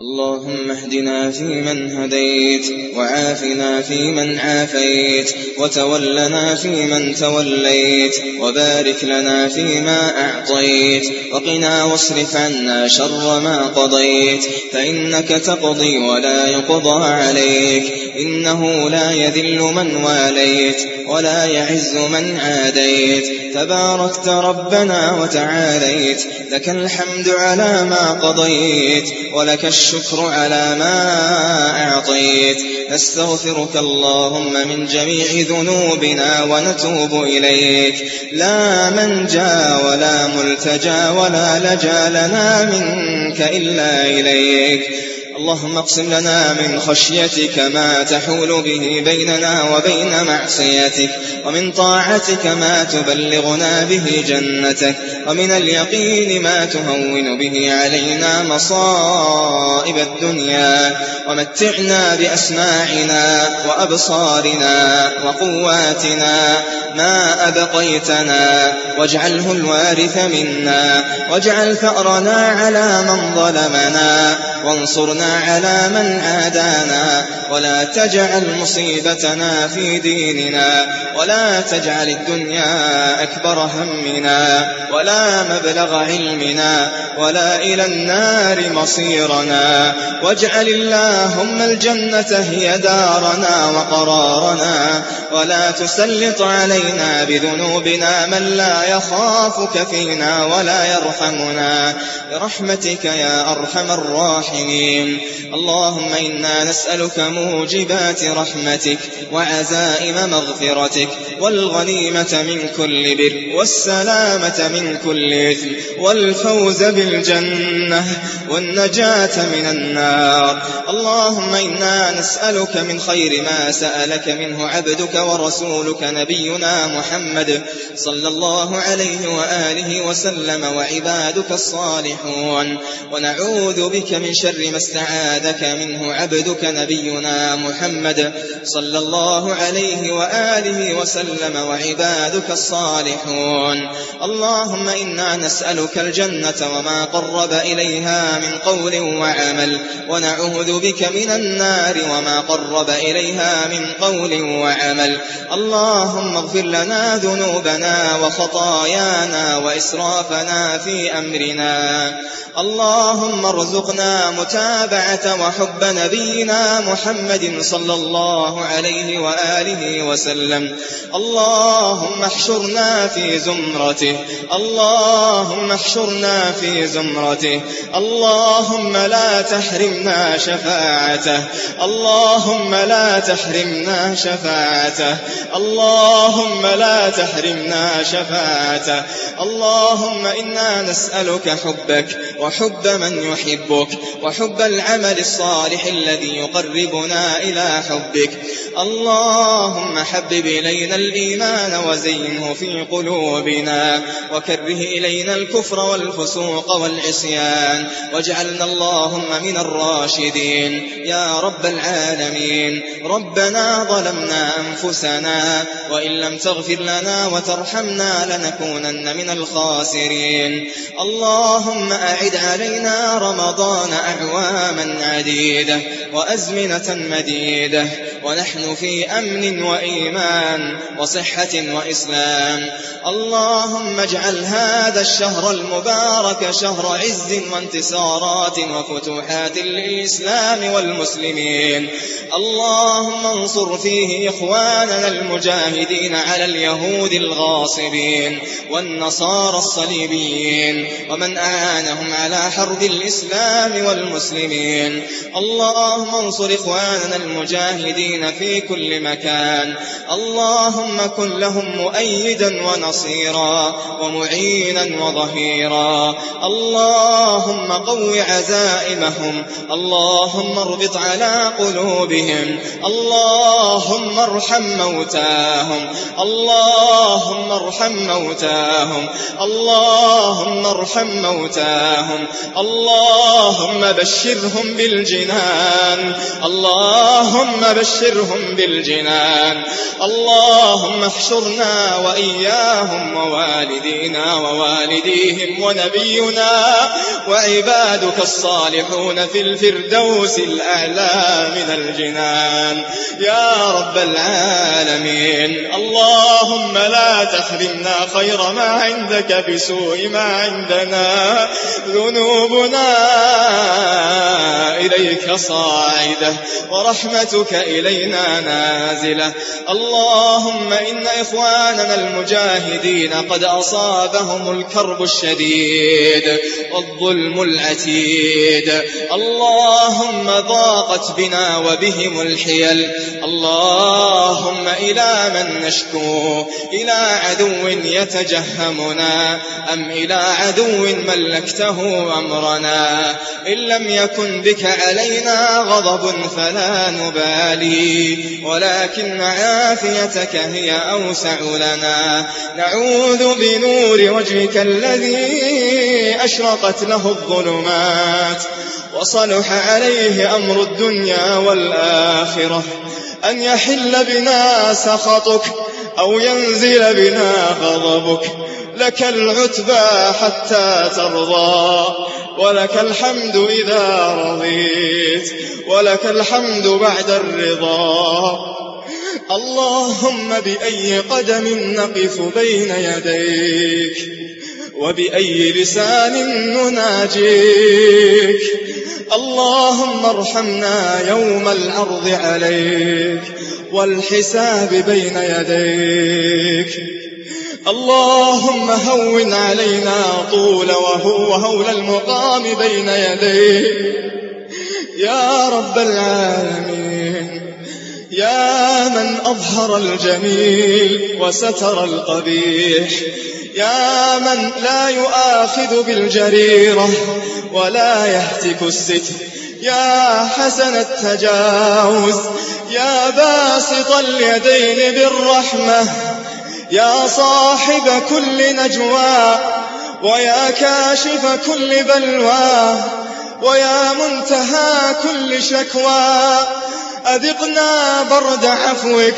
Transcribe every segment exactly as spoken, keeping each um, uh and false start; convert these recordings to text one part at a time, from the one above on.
اللهم اهدنا فيمن هديت، وعافنا فيمن عافيت، وتولنا فيمن توليت، وبارك لنا فيما أعطيت، وقنا واصرف عنا شر ما قضيت، فإنك تقضي ولا يقضى عليك، إنه لا يذل من واليت ولا يعز من عاديت، تباركت ربنا وتعاليت، لك الحمد على ما قضيت، ولك الشكر على ما أعطيت. نستغفرك اللهم من جميع ذنوبنا ونتوب إليك، لا منجا ولا ملتجا ولا لجا لنا منك إلا إليك. اللهم اقسم لنا من خشيتك ما تحول به بيننا وبين معصيتك، ومن طاعتك ما تبلغنا به جنتك، ومن اليقين ما تهون به علينا مصائب الدنيا، ومتعنا بأسماعنا وأبصارنا وقواتنا ما أبقيتنا، واجعله الوارث منا، واجعل ثأرنا على من ظلمنا، وانصرنا على من عادانا، ولا تجعل مصيبتنا في ديننا، ولا تجعل الدنيا أكبر همنا ولا مبلغ علمنا ولا إلى النار مصيرنا، واجعل اللهم الجنة هي دارنا وقرارنا، ولا تسلط علينا بذنوبنا من لا يخافك فينا ولا يرحمنا، برحمتك يا أرحم الراحمين. اللهم إنا نسألك موجبات رحمتك، وعزائم مغفرتك، والغنيمة من كل بر، والسلامة من كل إثم، والفوز بالجنة، والنجاة من النار. اللهم إنا نسألك من خير ما سألك منه عبدك ورسولك نبينا محمد صلى الله عليه وآله وسلم وعبادك الصالحون، ونعوذ بك من شر ما استعاذك منه عبدك نبينا محمد صلى الله عليه وآله وسلم وعبادك الصالحون. اللهم إنا نسألك الجنة وما قرب إليها من قول وعمل، ونعوذ بك من النار وما قرب إليها من قول وعمل. اللهم اغفر لنا ذنوبنا وخطايانا وإسرافنا في أمرنا. اللهم ارزقنا متابعة وحب نبينا محمد صلى الله عليه وآله وسلم. اللهم احشرنا في زمرته، اللهم احشرنا في زمرته. اللهم لا تحرمنا شفاعته، اللهم لا تحرمنا شفاعته، اللهم لا تحرمنا شفاعته. اللهم إنا نسألك حبك وحب من يحبك، وحب العمل الصالح الذي يقربنا إلى حبك. اللهم حبب إلينا الإيمان وزينه في قلوبنا، وكره إلينا الكفر والفسوق والعصيان، واجعلنا اللهم من الراشدين يا رب العالمين. ربنا ظلمنا أنفسنا، وإن لم تغفر لنا وترحمنا لنكونن من الخاسرين. اللهم أعد علينا رمضان أعواما عديدة وأزمنة مديدة، ونحن في أمن وإيمان وصحة وإسلام. اللهم اجعل هذا الشهر المبارك شهر عز وانتصارات وفتوحات للإسلام والمسلمين. اللهم انصر فيه إخواننا المجاهدين على اليهود الغاصبين والنصارى الصليبيين، ومن أعانهم على حرب الإسلام والمسلمين. اللهم انصر إخواننا المجاهدين في كل مكان. اللهم كن لهم مؤيدا ونصيرا ومعينا وظهيرا. اللهم قو عزائمهم، اللهم اربط على قلوبهم، اللهم ارحم موتاهم، اللهم ارحم موتاهم، اللهم ارحم موتاهم. اللهم بشر بشرهم بالجنان اللهم بشرهم بالجنان اللهم احشرنا وإياهم ووالدينا ووالديهم ونبينا وعبادك الصالحون في الفردوس الأعلى من الجنان يا رب العالمين. اللهم لا تحرمنا خير ما عندك بسوء ما عندنا. ذنوبنا إليك صاعدة ورحمتك إلينا نازلة. اللهم إن إخواننا المجاهدين قد أصابهم الكرب الشديد والظلم العتيد. اللهم ضاقت بنا وبهم الحيل. اللهم إلى من نشكو؟ إلى عدو يتجهمنا أم إلى عدو ملكته أمرنا؟ إن لم يكن بك علينا غضب فلا نبالي ولكن عافيتك هي أوسع لنا. نعوذ بنور وجهك الذي أشرقت له الظلمات وصلح عليه أمر الدنيا والآخرة أن يحل بنا سخطك أو ينزل بنا غضبك. لك العتبى حتى ترضى ولك الحمد إذا رضيت ولك الحمد بعد الرضا. اللهم بأي قدم نقف بين يديك وبأي لسان نناجيك. اللهم ارحمنا يوم العرض عليك والحساب بين يديك. اللهم هون علينا طول وهول المقام بين يديك يا رب العالمين. يا من أظهر الجميل وستر القبيح. يا من لا يؤاخذ بالجريرة ولا يهتك الستر. يا حسن التجاوز. يا باسط اليدين بالرحمة. يا صاحب كل نجوى ويا كاشف كل بلوى ويا منتهى كل شكوى. أذقنا برد عفوك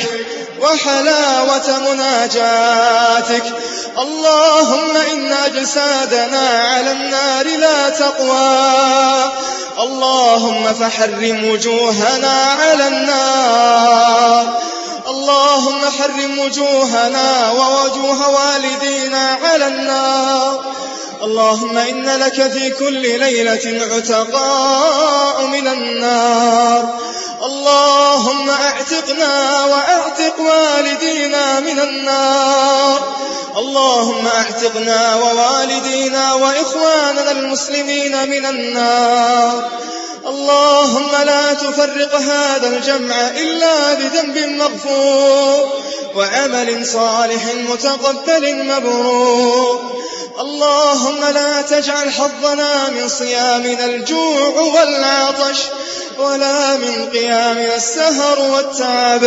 وحلاوة مناجاتك. اللهم إن أجسادنا على النار لا تقوى. اللهم فحرم وجوهنا على النار. اللهم حرم وجوهنا ووجوه والدينا على النار. اللهم إن لك في كل ليلة عتقاء من النار. اللهم اعتقنا واعتق والدينا من النار. اللهم اعتقنا ووالدينا وإخواننا المسلمين من النار. اللهم لا تفرق هذا الجمع إلا بذنب مغفور وعمل صالح متقبل مبرور. اللهم لا تجعل حظنا من صيامنا الجوع والعطش ولا من قيامنا السهر والتعب.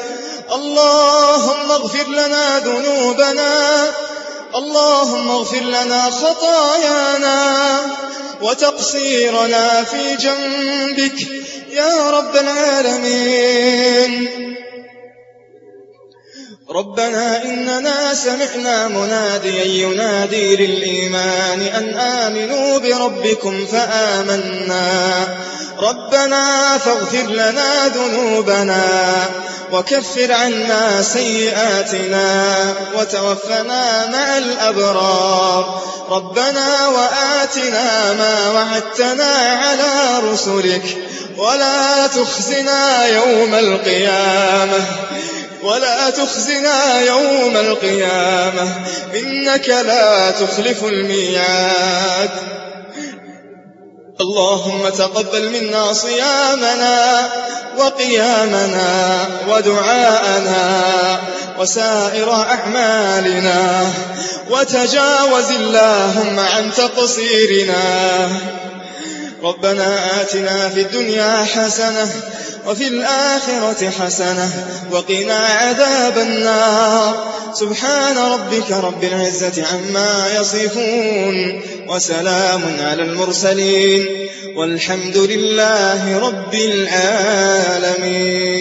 اللهم اغفر لنا ذنوبنا. اللهم اغفر لنا خطايانا وتقصيرنا في جنبك يا رب العالمين. ربنا إننا سمعنا مناديا ينادي للإيمان أن آمنوا بربكم فآمنا. ربنا فاغفر لنا ذنوبنا وكفر عنا سيئاتنا وتوفنا مع الأبرار. ربنا وآتنا ما وعدتنا على رسلك ولا تخزنا يوم القيامة ولا تخزنا يوم القيامة إنك لا تخلف الميعاد. اللهم تقبل منا صيامنا وقيامنا ودعاءنا وسائر أعمالنا وتجاوز اللهم عن تقصيرنا. ربنا آتنا في الدنيا حسنة وفي الآخرة حسنة وقنا عذاب النار. سبحان ربك رب العزة عما يصفون وسلام على المرسلين والحمد لله رب العالمين.